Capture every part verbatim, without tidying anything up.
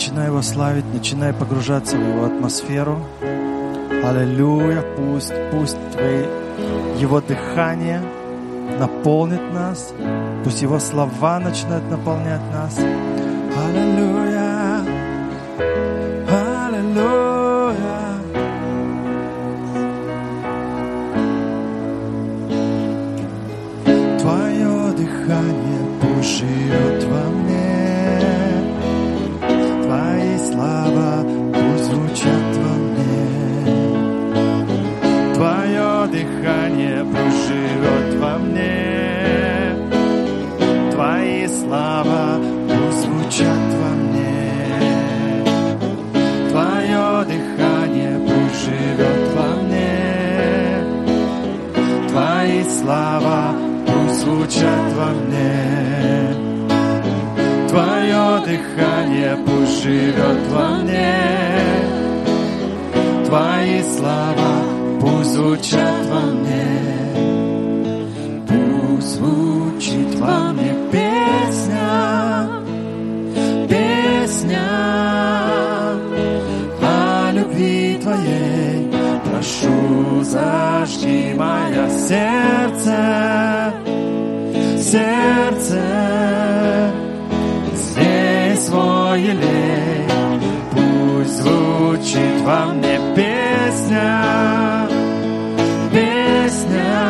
Начинай Его славить, начинай погружаться в Его атмосферу. Аллилуйя! Пусть, пусть Твои, Его дыхание наполнит нас. Пусть Его слова начинают наполнять нас. Аллилуйя! Аллилуйя! Твое дыхание пусть живет во мне. Твои слова пусть звучат во мне. Твое дыхание пусть живет во мне. Твои слова пусть звучат во мне. Твое дыхание пусть живет во мне. Твои слова пусть звучат во мне. Твое дыхание пусть живет во мне. Твои слова пусть звучат во мне. Пусть звучит во мне песня, песня о любви Твоей. Прошу, зажги мое сердце, сердце. Свой елей, пусть звучит во мне песня, песня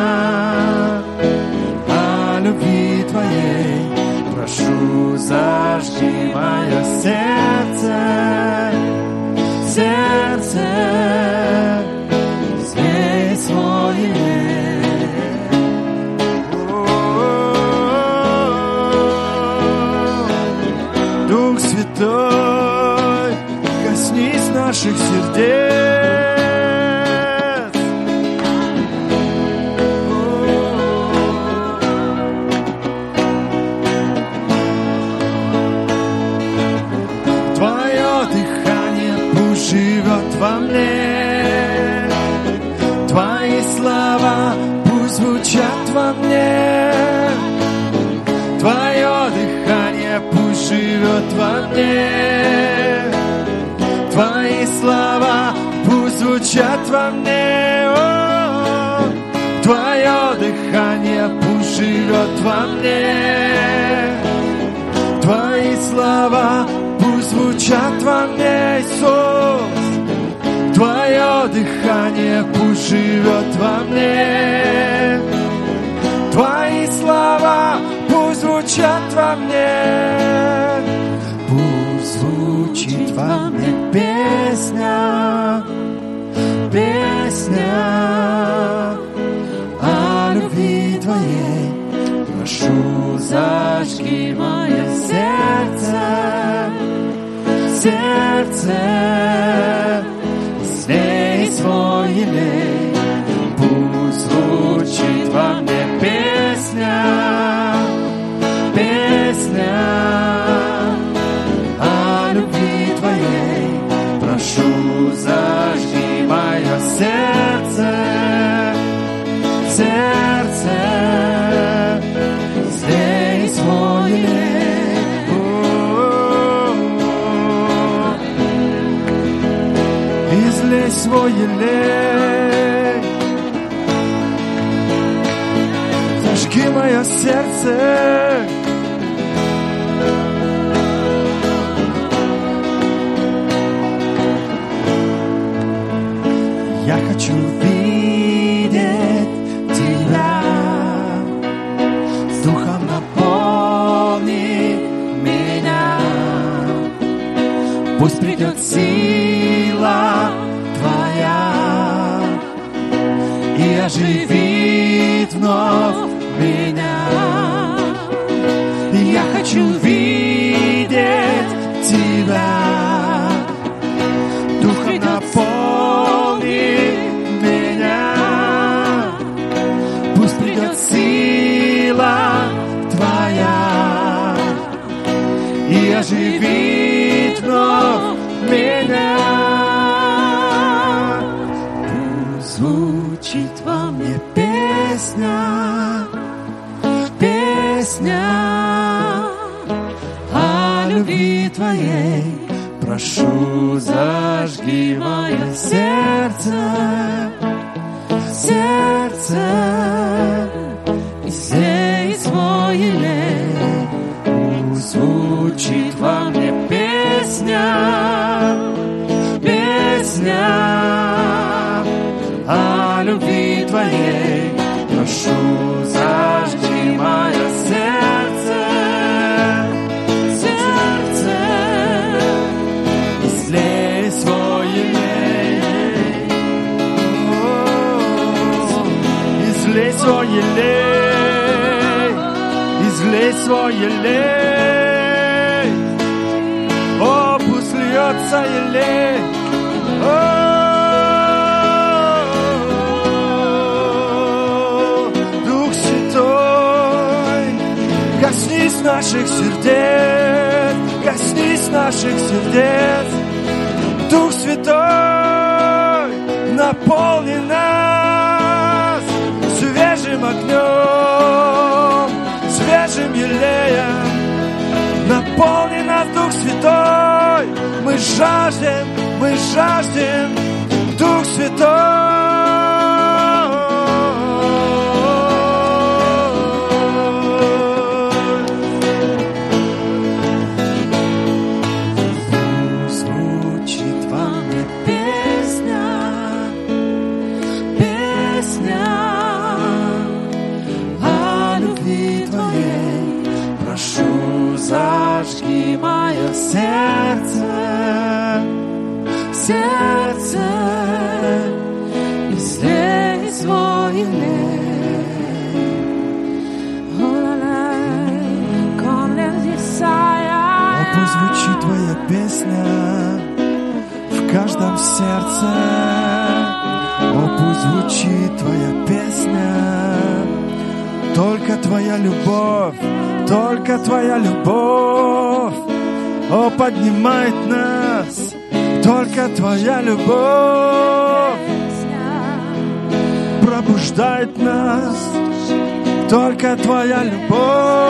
о любви Твоей. Прошу, зажги мое сердце, сердце, слей свой елей. Дух Святой, коснись наших сердец. Твое дыхание пусть живет во мне. Твои слова пусть звучат во мне. Твое дыхание пусть живет во мне. Твои слова пусть звучат во мне. О, Твое дыхание пусть живет во мне. Твои слова пусть звучат во мне, Иисус. Твое дыхание пусть живет во мне. Твои слова пусть звучат во мне. Пусть звучит во мне песня, песня о любви Твоей. Прошу, зажги мое сердце, сердце, слей свой елей. Пусть звучит во мне песня, песня о любви Твоей. Прошу, зажги мое сердце, сердце, слей свой елей. Излей свой елей. Зажги мое сердце. Я хочу видеть Тебя, с Духом наполни меня. Пусть придет сила Твоя и оживит вновь меня. Я хочу видеть Тебя, Духом наполни меня. Пусть придет сила Твоя и оживит вновь меня. Пусть звучит во мне песня, песня о любви Твоей. прошу, зажги мое сердце, сердце, излей свой елей, пусть звучит во мне песня, песня о любви Твоей. Прошу, зажги мое сердце, сердце, излей свой елей, излей свой елей, излей свой елей, о, пусть льется елей, о, коснись наших сердец, коснись наших сердец, Дух Святой, наполни нас свежим огнем, свежим елеем, наполни нас, Дух Святой, мы жаждем, мы жаждем, Дух Святой. Зажги мое сердце, сердце, излей свой елей. О, пусть звучит Твоя песня в каждом сердце. О, пусть звучит Твоя песня. Только Твоя любовь, только Твоя любовь, о, поднимает нас, только Твоя любовь пробуждает нас, только Твоя любовь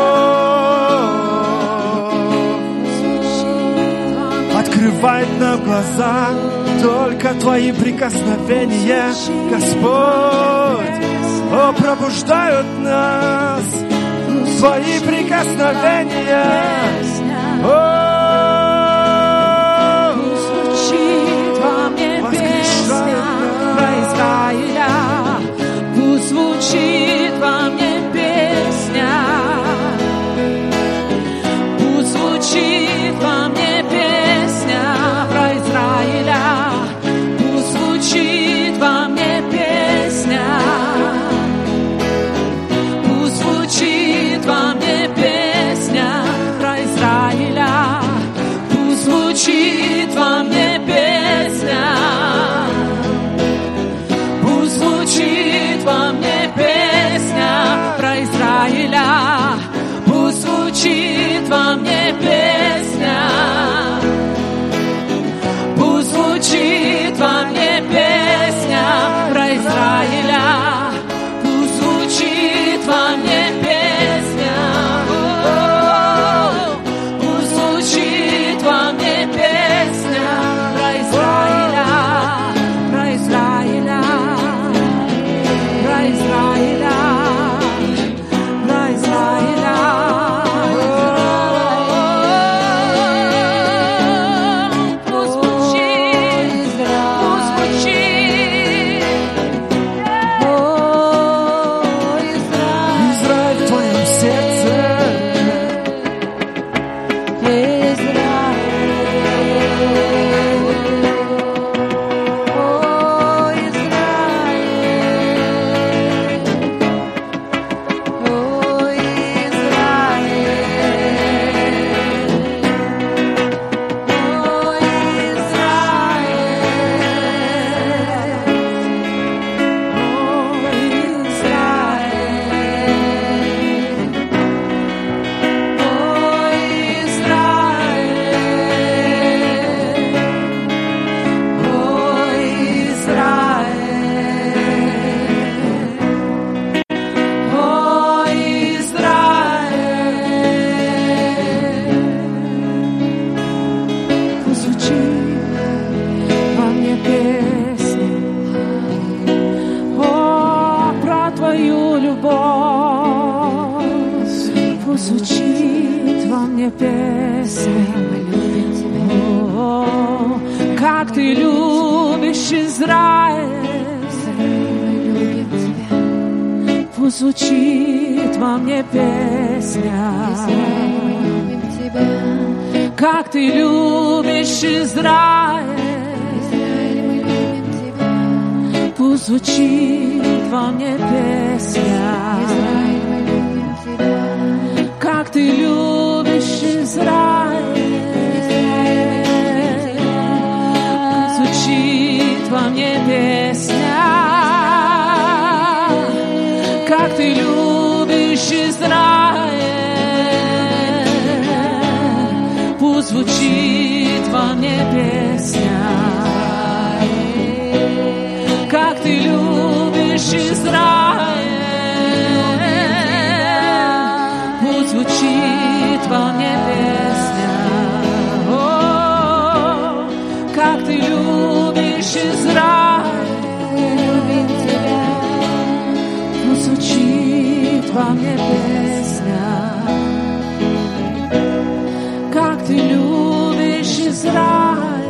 открывает нам глаза, только Твои прикосновения, Господь, о, пробуждают нас. Твои прикосновения, о, звучит во мне песня про Израиля, пусть звучит во мне песня, пусть звучит во мне песня про Израиля, пусть звучит во мне песня. Звучит во мне песня про Израиля. Пусть звучит во мне песня. О, как ты любишь Израиль. Пусть звучит во мне песня. Как ты любишь Израиль. Пусть звучит во мне песня. Как ты любишь Израиль. Пусть звучит во мне песня. Как ты любишь Израиль. Пусть звучит во мне песня. Как ты любишь Израиль. Пусть звучит во мне песня. О, как ты любишь Израиль. Пусть звучит во мне песня. Как ты любишь Израиль.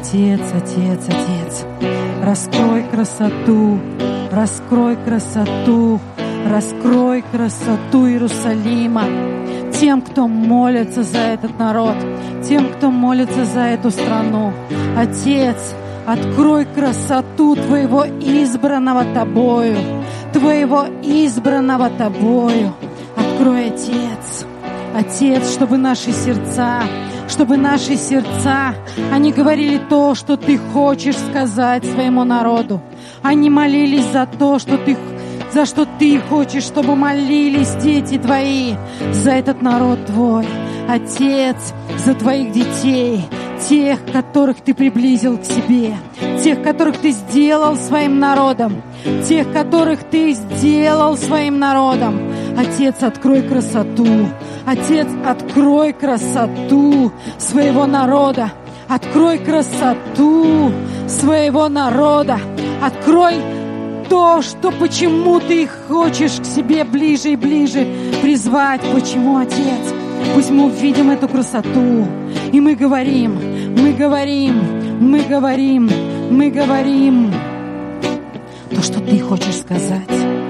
Отец, Отец, Отец, раскрой красоту, раскрой красоту, раскрой красоту Иерусалима тем, кто молится за этот народ, тем, кто молится за эту страну. Отец, открой красоту Твоего избранного Тобою, Твоего избранного Тобою. Открой, Отец, Отец, чтобы наши сердца, чтобы наши сердца, они говорили то, что Ты хочешь сказать своему народу. Они молились за то, что Ты, за что Ты хочешь, чтобы молились дети Твои, за этот народ Твой. Отец, за Твоих детей, тех, которых Ты приблизил к себе, тех, которых Ты сделал своим народом, тех, которых Ты сделал своим народом. Отец, открой красоту. Отец, открой красоту своего народа. Открой красоту своего народа. Открой то, что почему Ты их хочешь к себе ближе и ближе призвать. Почему, Отец? Пусть мы увидим эту красоту. И мы говорим, мы говорим, мы говорим, мы говорим то, что Ты хочешь сказать.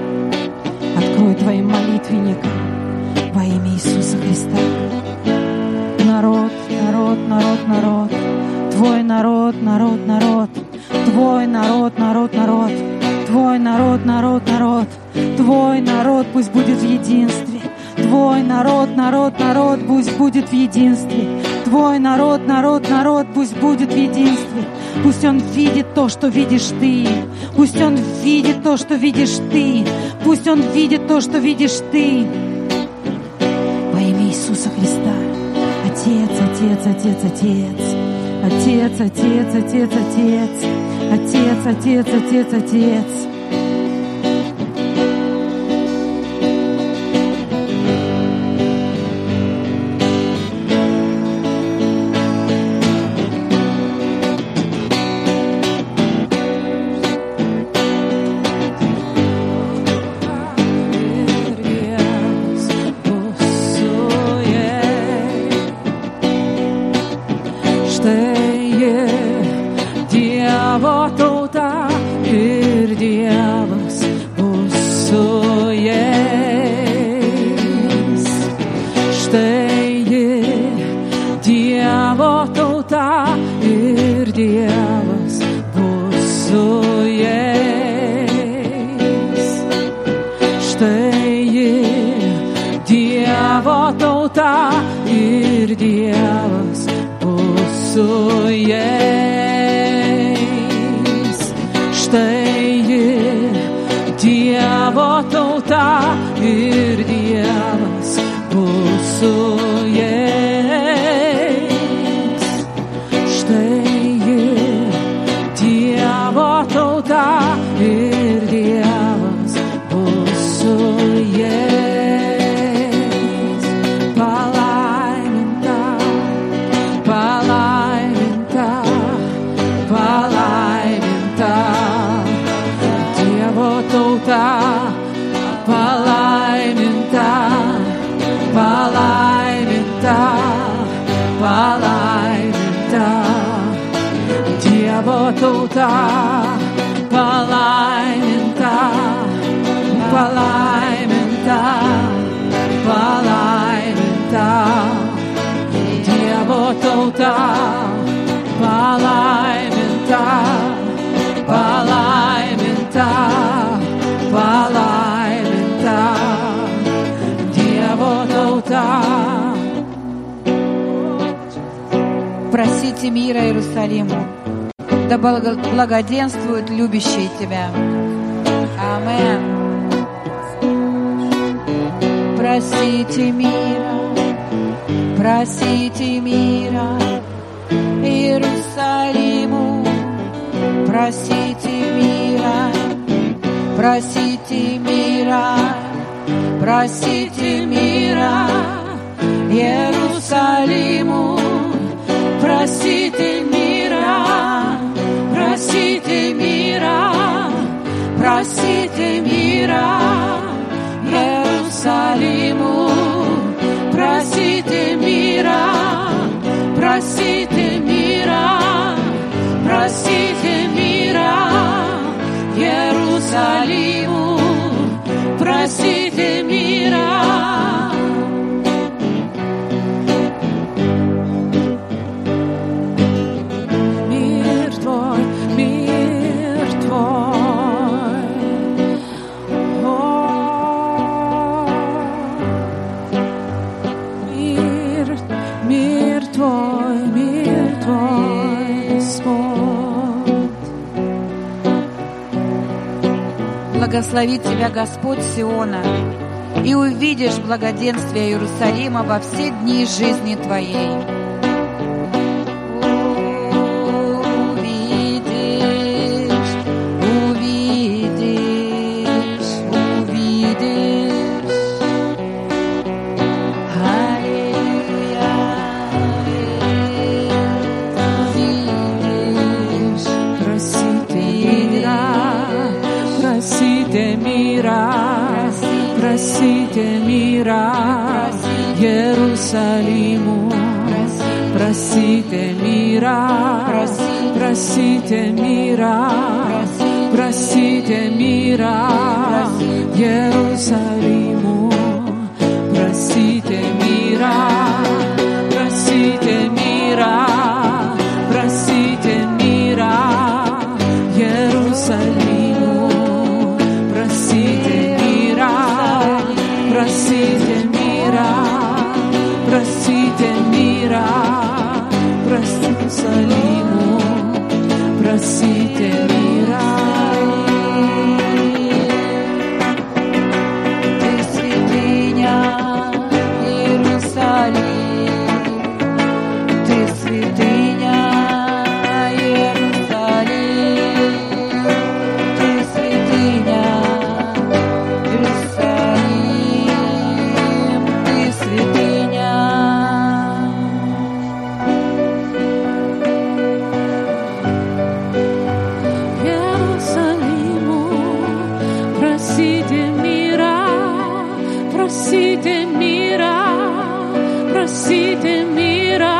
Открой Твоим молитвенникам во имя Иисуса Христа. Народ, народ, народ, народ. Твой народ, народ, народ. Твой народ, народ, народ. Твой народ, народ, народ. Твой народ пусть будет в единстве. Твой народ, народ, народ пусть будет в единстве. Твой народ, народ, народ пусть будет в единстве. Пусть он видит то, что видишь Ты. Пусть он видит то, что видишь Ты. Пусть он видит то, что видишь Ты. Во имя Иисуса Христа. Отец, Отец, Отец, Отец. Отец, Отец, Отец, Отец. Отец, Отец, Отец, Отец. Просите мира Иерусалиму, да благоденствуют любящие Тебя. Амин. Просите мира, просите мира Иерусалиму, просите мира, просите мира, просите мира Иерусалиму. Просите мира, просите мира, просите мира Иерусалиму. Просите мира, просите мира просите мира Иерусалиму, просите мира. Мир Твой, мир Твой. О, мир, мир Твой, мир Твой, Господь. Благословит тебя Господь Сиона, и увидишь благоденствие Иерусалима во все дни жизни твоей. Увидишь, увидишь, увидишь. Аллилуйя, увидишь. Просите мира, просите мира, просите мира Иерусалиму, просите мира, просите мира, просите мира Иерусалиму, просите мира, просите мира, просите мира Иерусалиму, просите мира, просите мира, просите мира, Иерусалиму, просите мира. Ты святыня, Иерусалим, ты святыня, Иерусалим, ты святыня, Иерусалим, ты святыня. Иерусалиму, просите мира, просите мира, просите мира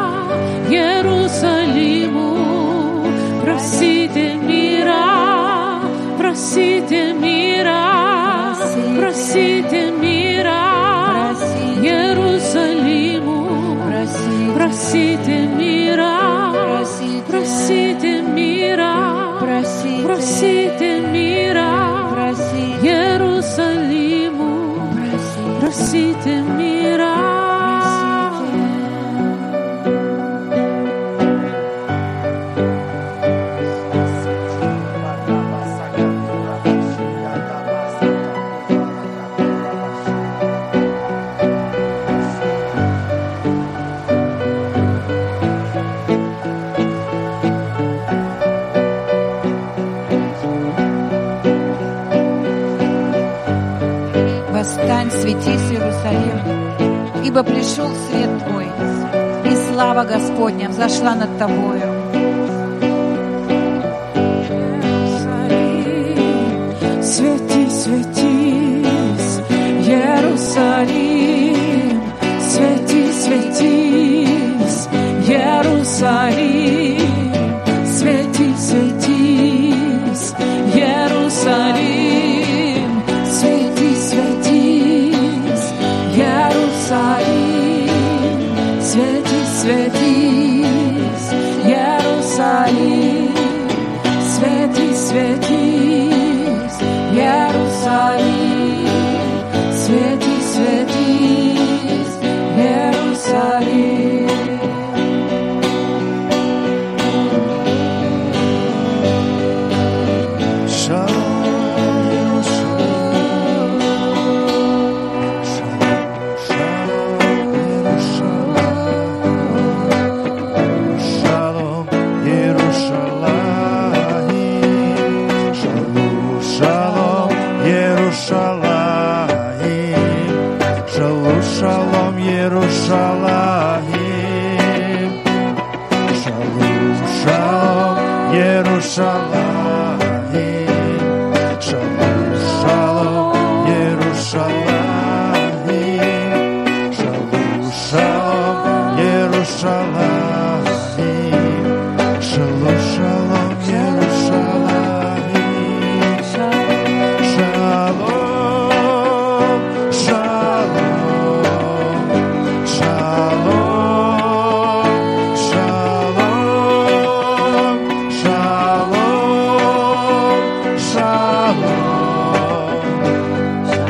Иерусалиму, просите мира, просите мира, просите мира Иерусалиму, просите мира, просите мира, просите мира Иерусалиму, просите мира. Восстань, светись, Иерусалим, ибо пришел свет твой, и слава Господня взошла над тобою. Светись, светись, Иерусалим, светись, светись, Иерусалим, светись, светись, Иерусалим, светись, светись, Иерусалим, светись, светись, Иерусалим, светись, светись, Иерусалим.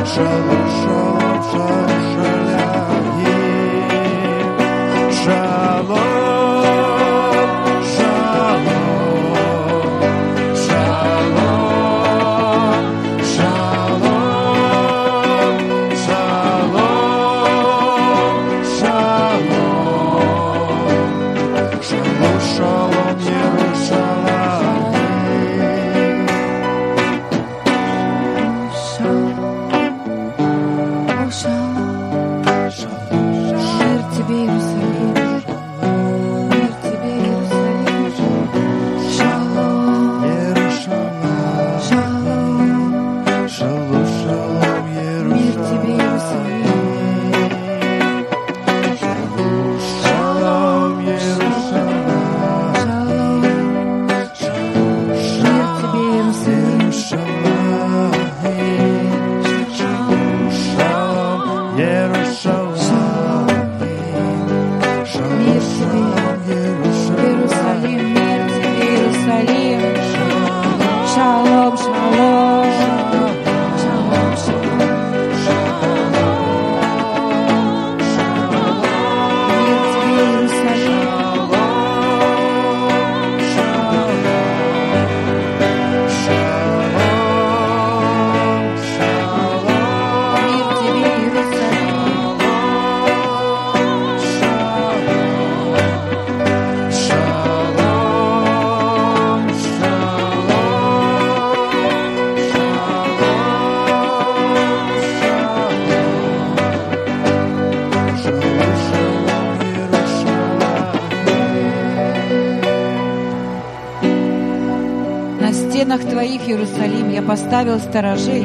Твоих, Иерусалим, я поставил сторожей,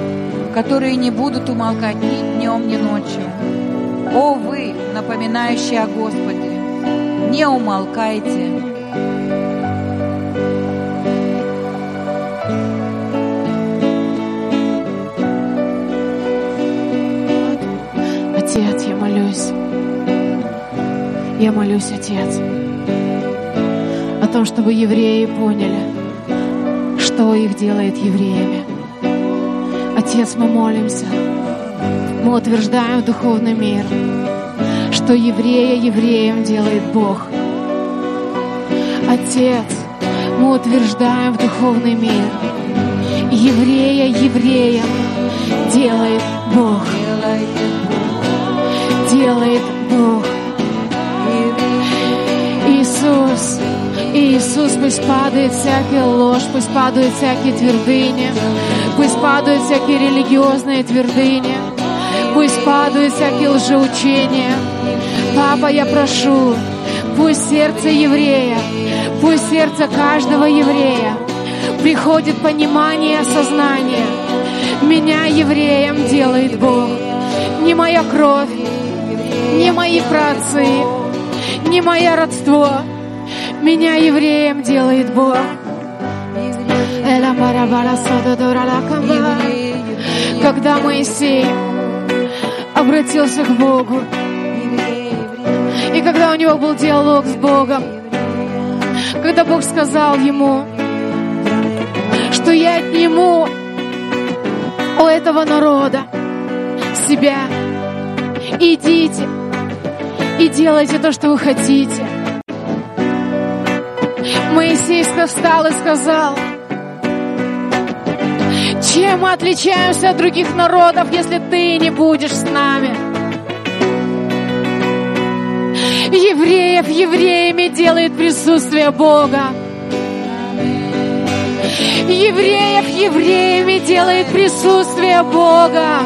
которые не будут умолкать ни днем, ни ночью. О вы, напоминающие о Господе, не умолкайте. Отец, я молюсь. Я молюсь, Отец, о том, чтобы евреи поняли, что их делает евреями. Отец, мы молимся, мы утверждаем в духовный мир, что еврея евреем делает Бог. Отец, мы утверждаем в духовный мир, еврея евреем делает Бог. Делает Бог. Иисус, Иисус, пусть падает всякая ложь, пусть падают всякие твердыни, пусть падают всякие религиозные твердыни, пусть падают всякие лжеучения. Папа, я прошу, пусть сердце еврея, пусть сердце каждого еврея приходит понимание и осознание. Меня евреем делает Бог. Не моя кровь, не мои праотцы, не мое родство. Меня евреем делает Бог. Когда Моисей обратился к Богу, и когда у него был диалог с Богом, когда Бог сказал ему, что я отниму у этого народа себя, идите и делайте то, что вы хотите. Моисей встал и сказал: чем мы отличаемся от других народов, если ты не будешь с нами? Евреев евреями делает присутствие Бога. Евреев евреями делает присутствие Бога.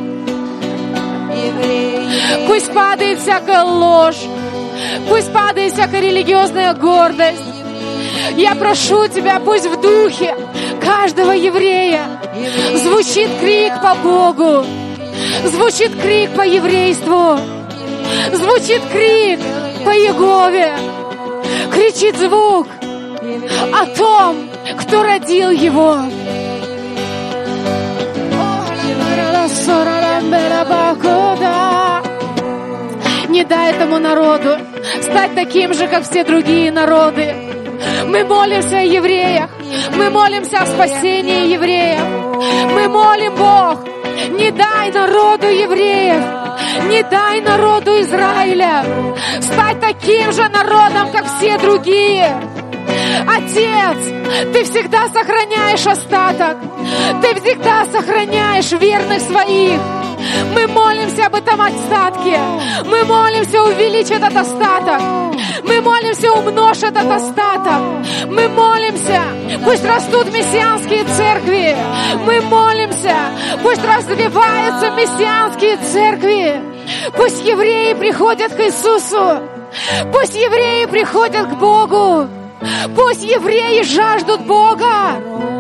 Пусть падает всякая ложь, пусть падает всякая религиозная гордость. Я прошу Тебя, пусть в духе каждого еврея звучит крик по Богу, звучит крик по еврейству, звучит крик по Иегове, кричит звук о том, кто родил его. Не дай этому народу стать таким же, как все другие народы. Мы молимся о евреях, мы молимся о спасении евреев. Мы молим, Бог, Не дай народу евреев, не дай народу Израиля стать таким же народом, как все другие. Отец, Ты всегда сохраняешь остаток, Ты всегда сохраняешь верных своих. Мы молимся об этом остатке, мы молимся увеличь этот остаток, мы молимся умножь этот остаток, мы молимся, пусть растут мессианские церкви, мы молимся, пусть развиваются мессианские церкви, пусть евреи приходят к Иисусу, пусть евреи приходят к Богу, пусть евреи жаждут Бога.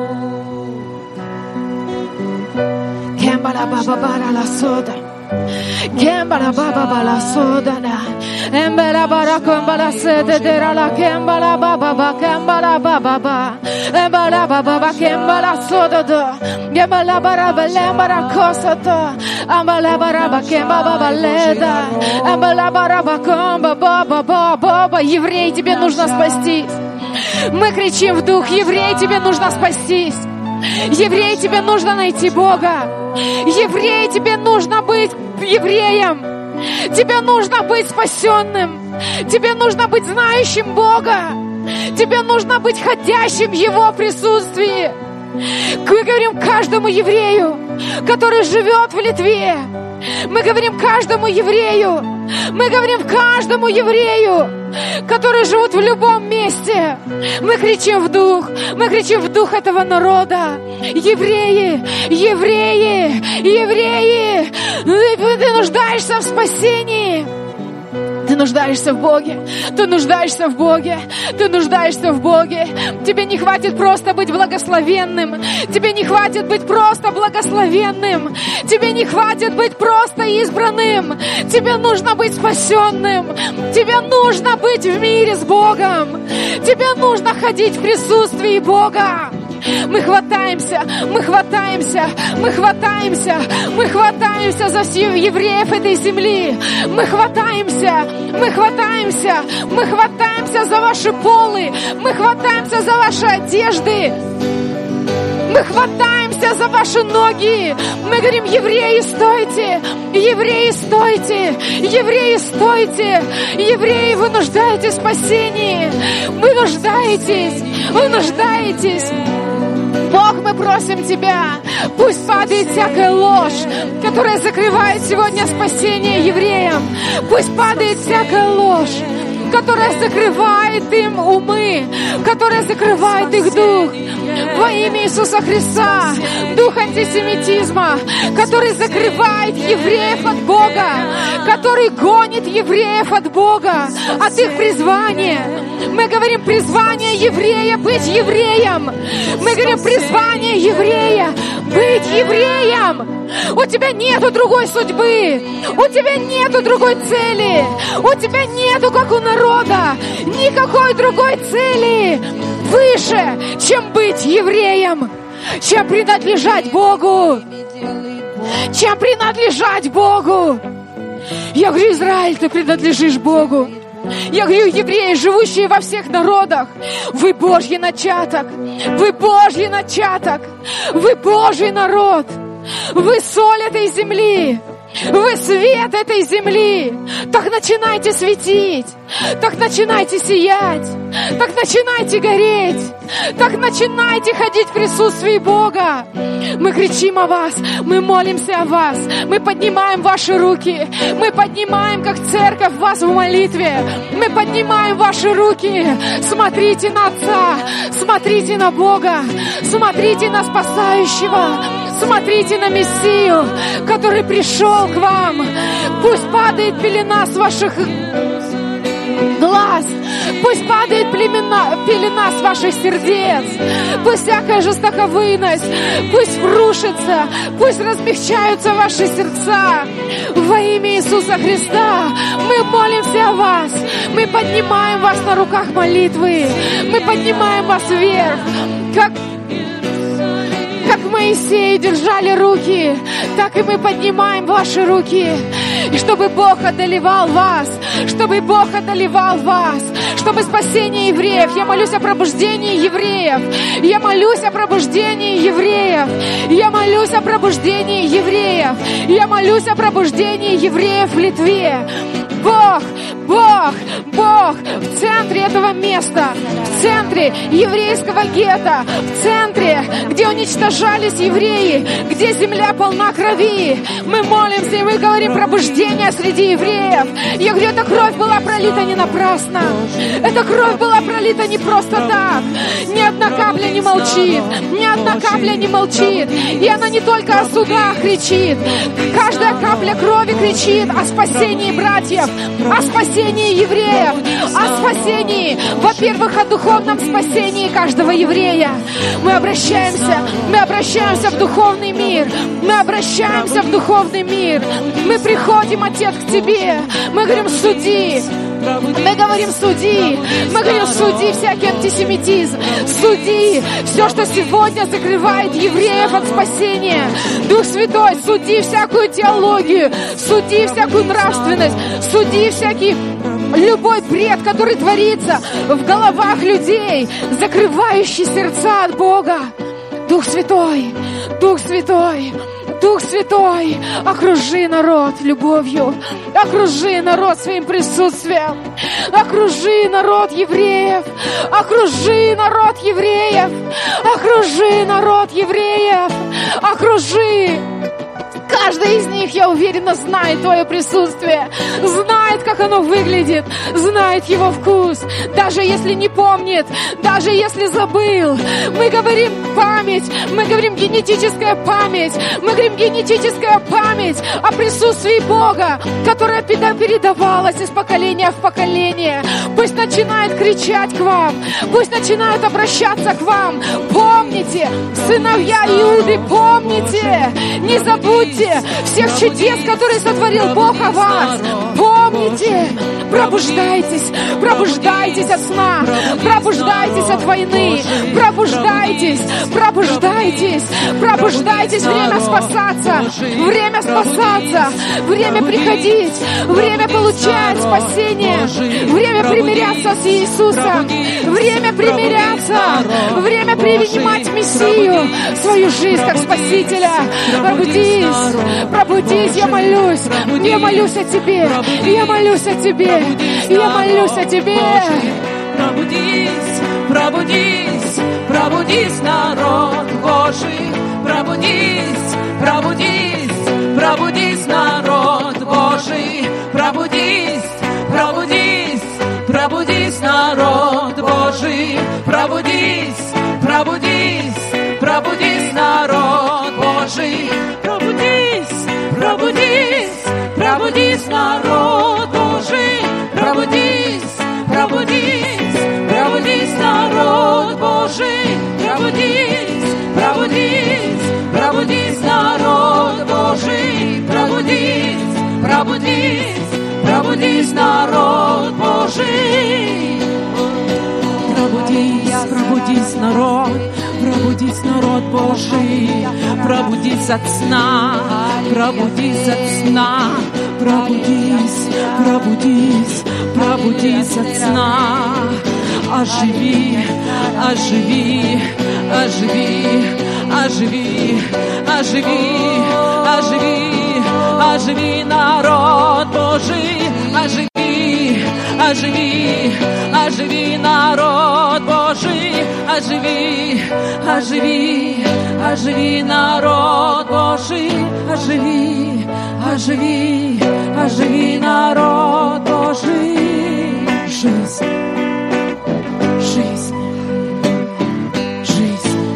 Kembala baba bara la soda, kembala baba bala soda na, embala bara kembala sede dera la kembala baba ba kembala baba ba, embala baba ba kembala soda da, kembala bara belembara kosa da, embala bara ba kembala baleda, embala bara ba kemba baba baba baba. Еврей, тебе нужно спастись. Мы кричим в дух: еврей, тебе нужно спастись. Еврей, тебе нужно найти Бога. Еврей, тебе нужно быть евреем. Тебе нужно быть спасенным. Тебе нужно быть знающим Бога. Тебе нужно быть ходящим в Его присутствии. Мы говорим каждому еврею, который живет в Литве. Мы говорим каждому еврею. Мы говорим каждому еврею, которые живут в любом месте. Мы кричим в дух. Мы кричим в дух этого народа. Евреи, евреи, евреи, ты нуждаешься в спасении. Ты нуждаешься в Боге, ты нуждаешься в Боге, ты нуждаешься в Боге. Тебе не хватит просто быть благословенным, тебе не хватит быть просто благословенным, тебе не хватит быть просто избранным, тебе нужно быть спасенным, тебе нужно быть в мире с Богом, тебе нужно ходить в присутствии Бога. Мы хватаемся, мы хватаемся, мы хватаемся, мы хватаемся за всех евреев этой земли. Мы хватаемся, мы хватаемся, мы хватаемся за ваши полы, мы хватаемся за ваши одежды. Мы хватаемся за ваши ноги. Мы говорим: евреи, стойте! Евреи, стойте! Евреи, стойте! Евреи, вы нуждаетесь в спасении! Вы нуждаетесь! Вы нуждаетесь! Бог, мы просим Тебя, пусть падает всякая ложь, которая закрывает сегодня спасение евреям. Пусть падает всякая ложь, которая закрывает им умы, которая закрывает их дух. Во имя Иисуса Христа, дух антисемитизма, который закрывает евреев от Бога, который гонит евреев от Бога, от их призвания. Мы говорим: призвание еврея — быть евреем. Мы говорим: призвание еврея — быть евреем. У тебя нету другой судьбы, у тебя нету другой цели, у тебя нету, как у народа, никакой другой цели выше, чем быть евреем, чем принадлежать Богу, чем принадлежать Богу. Я говорю: Израиль, ты принадлежишь Богу. Я говорю: евреи, живущие во всех народах, вы Божий начаток, вы Божий начаток, вы Божий народ, вы соль этой земли, вы свет этой земли. Так начинайте светить, так начинайте сиять, так начинайте гореть, так начинайте ходить в присутствии Бога. Мы кричим о вас, мы молимся о вас, мы поднимаем ваши руки, мы поднимаем, как церковь, вас в молитве, мы поднимаем ваши руки. Смотрите на Отца, смотрите на Бога, смотрите на Спасающего, смотрите на Мессию, который пришел к вам. Пусть падает пелена с ваших глаз, пусть падает пелена, пелена с ваших сердец, пусть всякая жестоковыйность, пусть рушится, пусть размягчаются ваши сердца. Во имя Иисуса Христа мы молимся о вас, мы поднимаем вас на руках молитвы, мы поднимаем вас вверх, как Как Моисею держали руки, так и мы поднимаем ваши руки. И чтобы Бог одолевал вас, чтобы Бог одолевал вас, чтобы спасение евреев. Я молюсь о пробуждении евреев. Я молюсь о пробуждении евреев. Я молюсь о пробуждении евреев. Я молюсь о пробуждении евреев в Литве. Бог, Бог, Бог в центре этого места, в центре еврейского гетто, в центре, где уничтожались евреи, где земля полна крови. Мы молимся, и мы говорим пробуждение среди евреев. Я говорю, эта кровь была пролита не напрасно. Эта кровь была пролита не просто так. Ни одна капля не молчит. Ни одна капля не молчит. И она не только о судах кричит. Каждая капля крови кричит о спасении братьев, о спасении евреев, о спасении, во-первых, о духовном спасении каждого еврея. Мы обращаемся, мы обращаемся в духовный мир, мы обращаемся в духовный мир. Мы приходим, Отец, к Тебе. Мы говорим, суди. Мы говорим, суди. Мы говорим, суди всякий антисемитизм. Суди все, что сегодня закрывает евреев от спасения. Дух Святой, суди всякую теологию, суди всякую нравственность, суди всякий любой бред, который творится в головах людей, закрывающий сердца от Бога. Дух Святой, Дух Святой, Дух Святой, окружи народ любовью, окружи народ своим присутствием, окружи народ евреев, окружи народ евреев, окружи народ евреев, окружи. Каждый из них, я уверена, знает Твое присутствие, знает, как оно выглядит, знает его вкус, даже если не помнит, даже если забыл. Мы говорим память, мы говорим генетическая память, мы говорим генетическая память о присутствии Бога, которая передавалась из поколения в поколение. Пусть начинает кричать к вам, пусть начинают обращаться к вам. Помните, сыновья Иуды, помните, не забудьте всех чудес, которые сотворил Бог о вас. Помните, пробуждайтесь, пробуждайтесь от сна, пробуждайтесь от войны, пробуждайтесь, пробуждайтесь, пробуждайтесь. Время спасаться, время спасаться, время приходить, время получать спасение, время примиряться с Иисусом, время примиряться, время принимать Мессию в свою жизнь как Спасителя. Пробудись, пробудись, я молюсь, я молюсь о Тебе, я молюсь о Тебе, я молюсь о Тебе. Пробудись, пробудись, пробудись, народ Божий, пробудись, пробудись, пробудись, народ Божий, пробудись, пробудись, пробудись, народ Божий, пробудись, пробудись, пробудись, народ Божий, пробудись, пробудись, пробудись, народ Божий, пробудись, пробудись, пробудись, народ Божий, пробудись, пробудись, пробудись, народ Божий, пробудись, пробудись, пробудись, народ Божий. Пробудись, пробудись, народ, пробудись, народ Божий, пробудись от сна, пробудись от сна, пробудись, пробудись, пробудись от сна, оживи, оживи, оживи, оживи, оживи, оживи, оживи, народ Божий, оживи, оживи, оживи, народ Божий, оживи, оживи, оживи, народ Божий, оживи, оживи, оживи, народ Божий. Жизнь, жизнь, жизнь,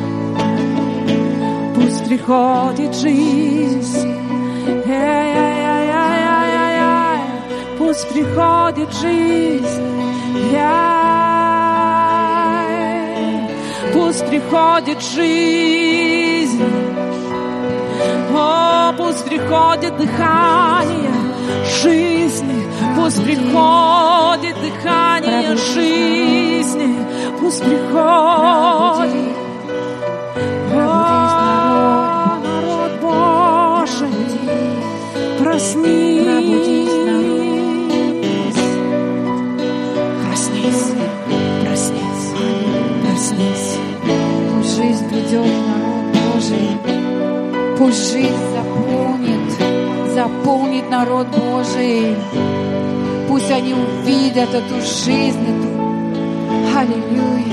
пусть приходит жизнь. Эй-эй-эй-эй-эй-эй. Пусть приходит жизнь. Эй-эй. Пусть приходит жизнь. О, пусть приходит дыхание жизни. Пусть приходит дыхание жизни. Пусть приходит. О, народ Божий, проснись. Проснись. Пусть жизнь заполнит, заполнит народ Божий. Пусть они увидят эту жизнь, эту. Аллилуйя.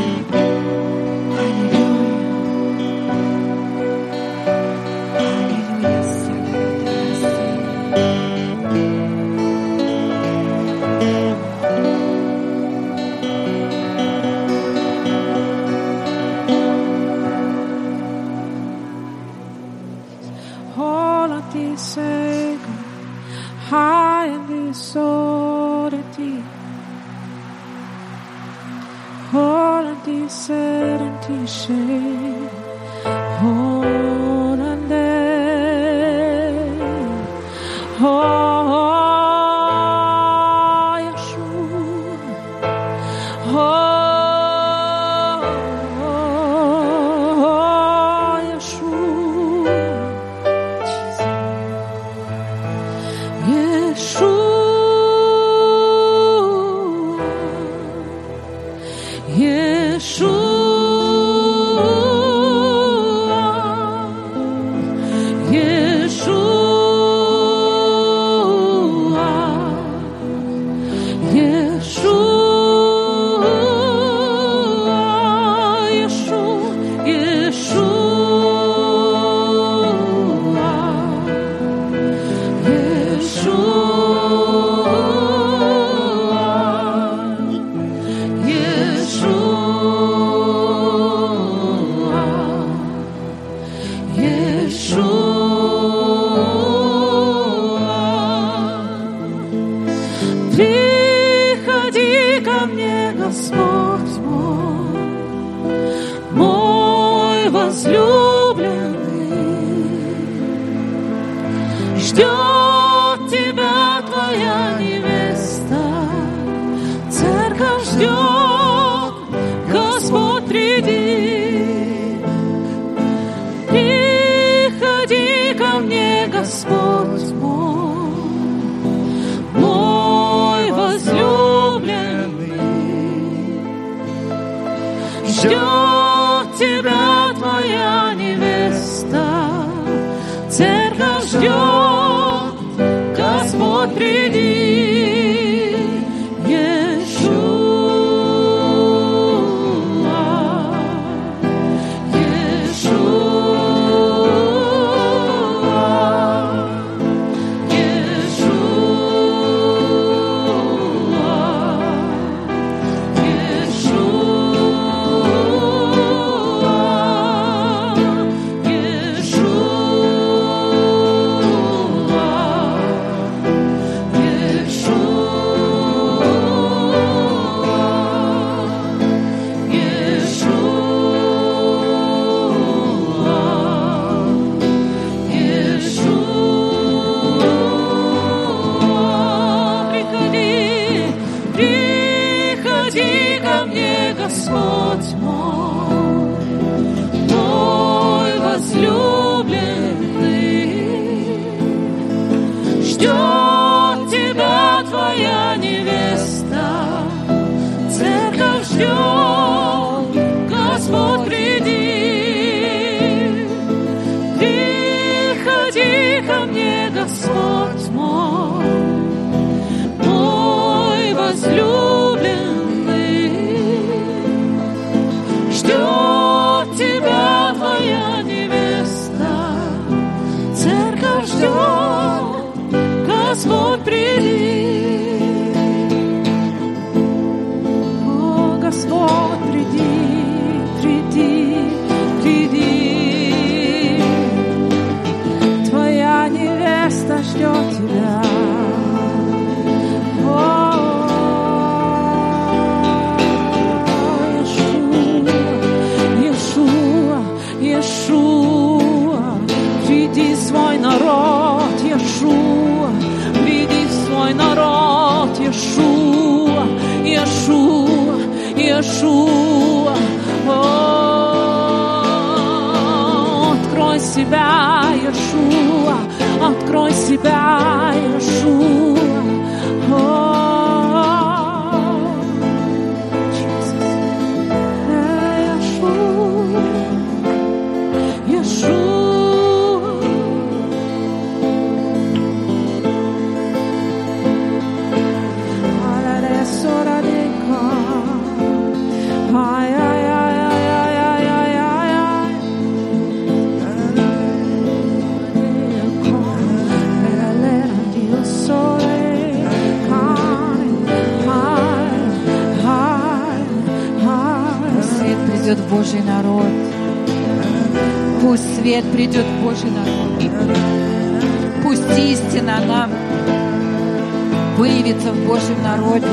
Божий народ. Пусть свет придет в Божий народ. Пусть истина нам выявится в Божьем народе.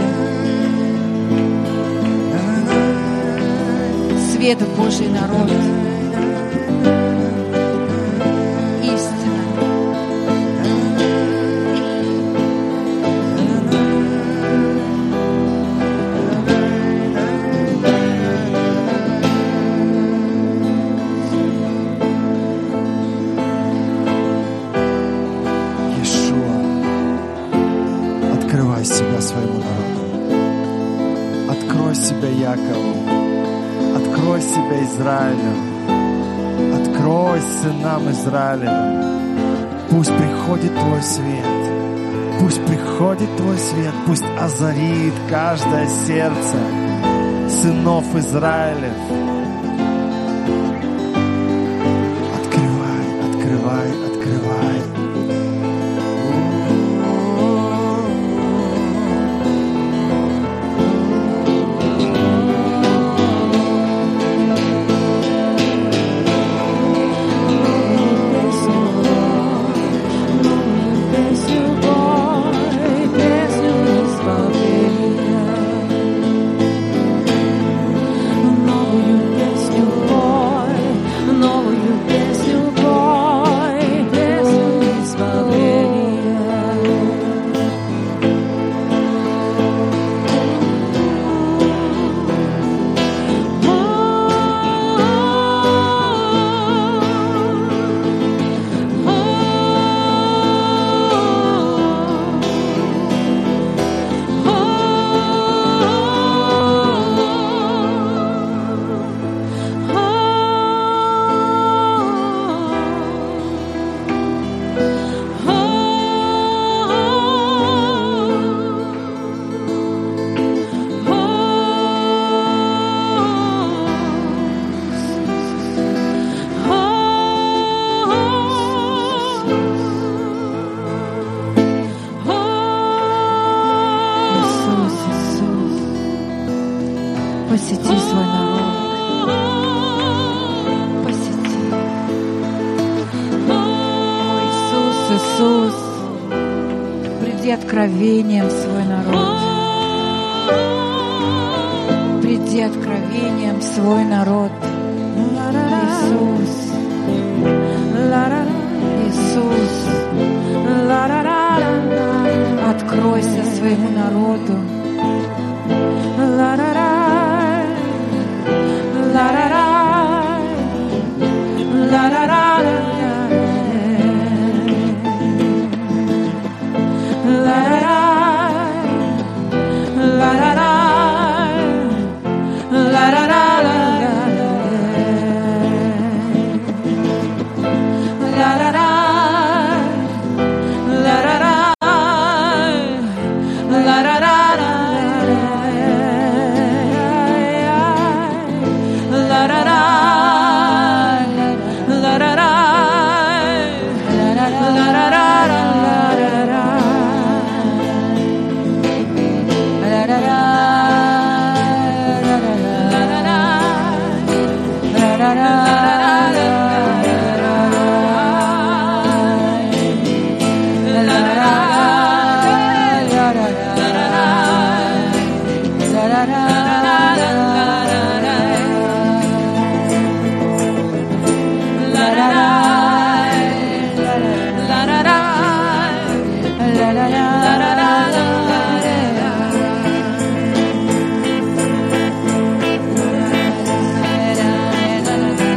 Свет в Божий народ. Истина. Иешуа, открывай себя своему народу. Открой себя Якову. Открой себя Израилю. Открой сынам Израиля. Пусть приходит Твой свет. Пусть приходит Твой свет. Пусть озарит каждое сердце сынов Израилев. Открывай, открывай, открывай. Посети свой народ. Посети. О, Иисус, Иисус, приди откровением в свой народ. Приди откровением в свой народ. Иисус. Иисус. Откройся своему народу.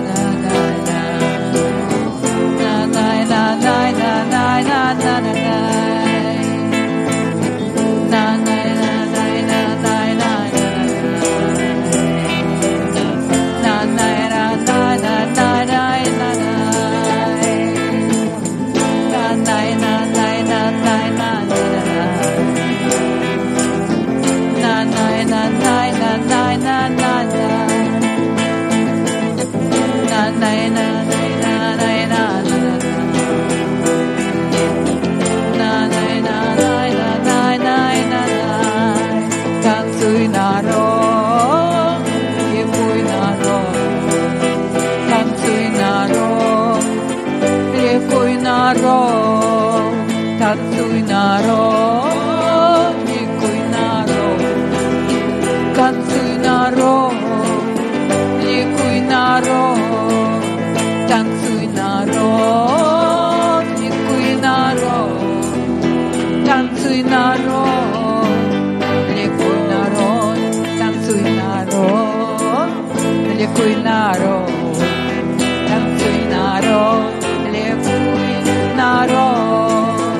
Na na na na na na na. танцуй, народ, ликуй, народ, танцуй, народ, ликуй, народ, танцуй, народ, ликуй, народ, танцуй, народ, ликуй, народ, танцуй, народ, ликуй, народ, танцуй, народ, ликуй, народ,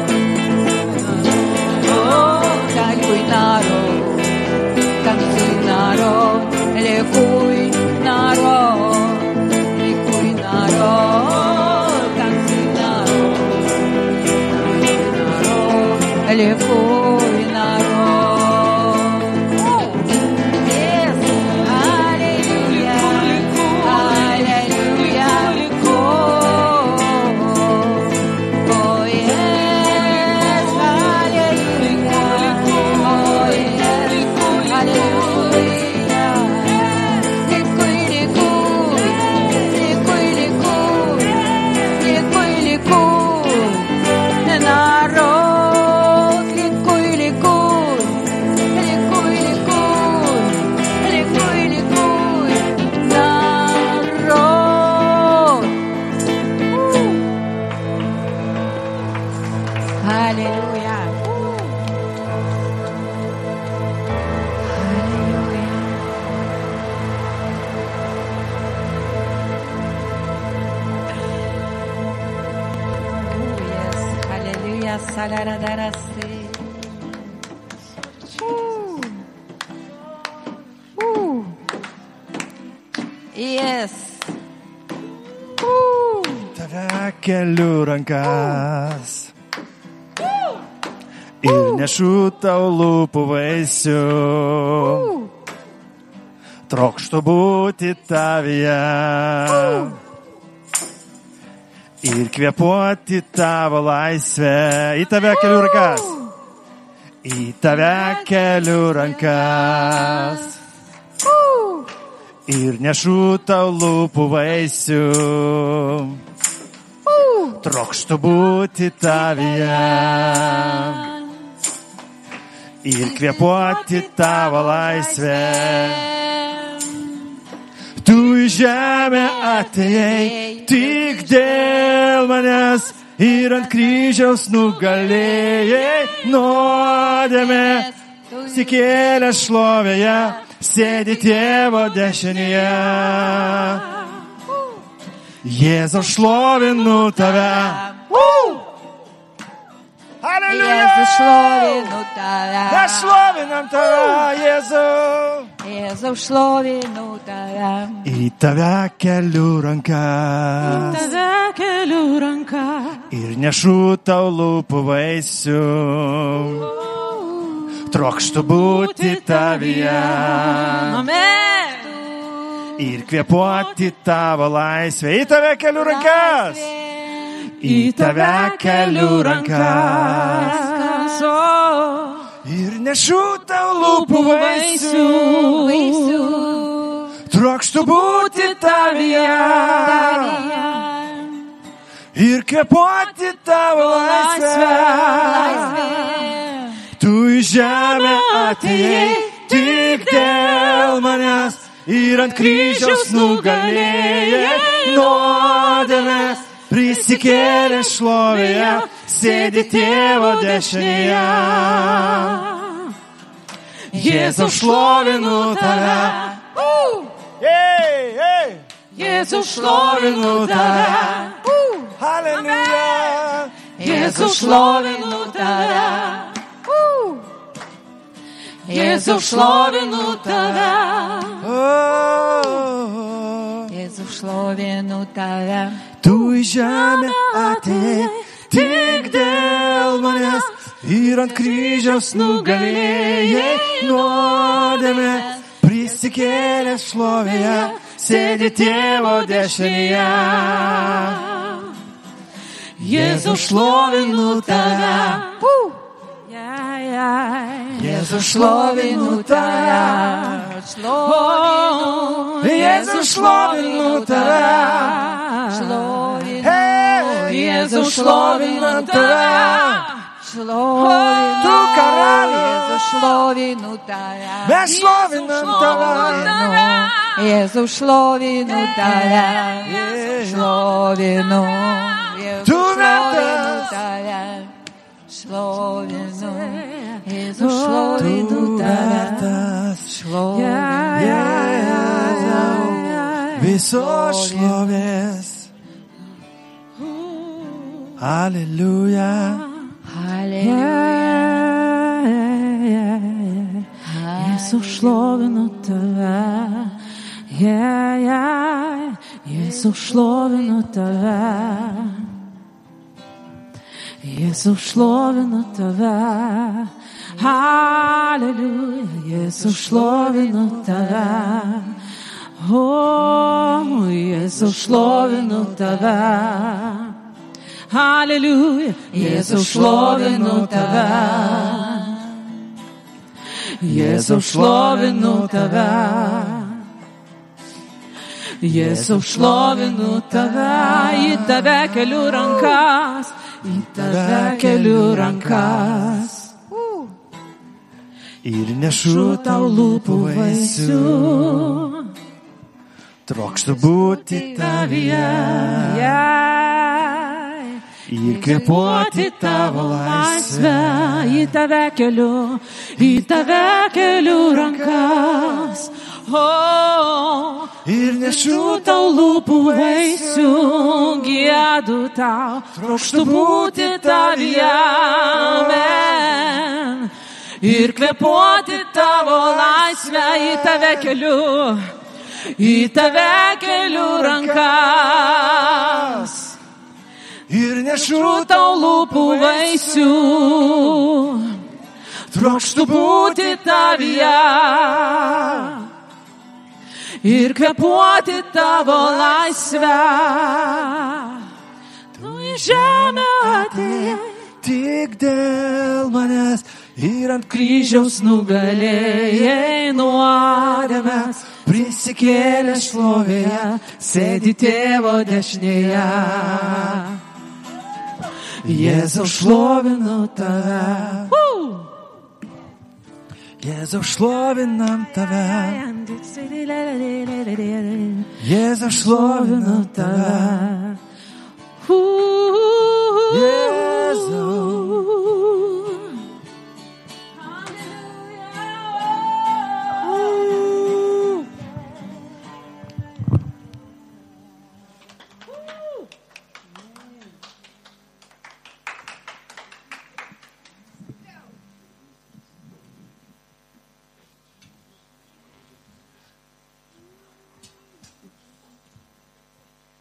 ликуй, народ, танцуй, народ, ликуй, народ, ликуй, народ, танцуй, народ, ликуй, народ. Yes, аллилуйя, аллилуйя, oh, yes, аллилуйя, oh, yes, аллилуйя. Ликуй, ликуй, ликуй, ликуй, ликуй, ликуй, народ, ликуй, ликуй, ликуй, ликуй, ликуй, ликуй, народ. Аллилуйя. Аллилуйя. Oh, yes. Hallelujah. Salaradarasi. Ooh. Ooh. Yes. Ooh. Tave keliu rankas ir nešu tau lūpų vaisių. Trokštu būti tavyje ir kvėpuoti tavo laisvę. Į tave keliu rankas. Į tave keliu rankas ir nešu tau lūpų vaisių. Trokštu būti tavyje ir kvėpuoti tavo laisvę. Tu į žemę atėjai tik dėl manęs ir ant kryžiaus nugalėjai nuodėmę. Sikėlė šlovėje, sėdi tėvo dešinėje. Jėzau, šlovinu tave. Halleluja! Jėzus, šlovinu tave. Mes šlovinam tave, Jėzau. Jėzau, šlovinu tave. Į tave keliu rankas Tave keliu ranką. ir nešu tau lūpų vaisių. Trokštu būti tavyje Amen. ir kvėpuoti tavo laisvę. Į tave keliu rankas. Į tave keliu rankas ir nešu tau lūpų vaisių. Trokštu būti tavyje ir kvėpuoti tavo laisvę. Tu į žemę atėjai tik dėl manęs ir ant kryžiaus nugalėjai nuodėmes. Prisikėlė šlovėje, sėdi tėvo dešinėje. Jėzau, šlovinu tave. Hey, hey. Jėzau, šlovinu tave. Halleluja. Jėzau, šlovinu tave. Jėzau, šlovinu tave. Oh. Jėzau, šlovinu tave. Tu į žemę atėjai tik dėl manęs ir ant kryžiaus nugalėjai nuodėmes. Prisikėlė šlovėje, sėdi tėvo dešinėje. Jėzau, šlovinu tave. Jėzau, šlovinu tave. Jėzau, šlovinu tave. Šlovinu. Hey, Jėzau, šlovinu tave. Šlovinu, Tu karalius. Jėzau, šlovinu tave. Mes šlovinam tave. Jėzau, šlovinu tave. Šlovinu, Jėzau, Tu šlovinu vertas. tave. Šlovinu, Jėzau, šlovinu tave. Šlovinu, Visos šlovės. Halleluja. Jėzau, šlovinu tave. Yeah, yeah. Jėzau, šlovinu tave. Jėzau, šlovinu tave. Halleluja. Jėzau, šlovinu tave. O, Jėzau, šlovinu tave. Halleluja. Jėzau, šlovinu tave. Jėzau, šlovinu tave. Jėzau, šlovinu tave. Į tave keliu rankas. Į tave keliu rankas. Ir nešu tau lūpų vaisių. Trokštu būti tavyje. Ir kvėpuoti tavo laisvę. Į tave keliu, į tave keliu rankas. O, Ir nešu tau lūpų vaisių, gėdu tau, trokštu būti tavyje. Amen. Ir kvėpuoti tavo laisvę. Į tave keliu, į tave keliu rankas. Ir nešu Tau lūpų vaisių, trokštu būti tavyje. Ir kvėpuoti tavo laisvę. Tu į žemę atėjai tik dėl manęs. Ir ant kryžiaus nugalėjai nuodėmes, prisikėlęs šlovėje, sėdi tėvo dešinėje. Jėzau, šlovinu tave. Jėzau, šlovinam tave. Jėzau, šlovinu tave.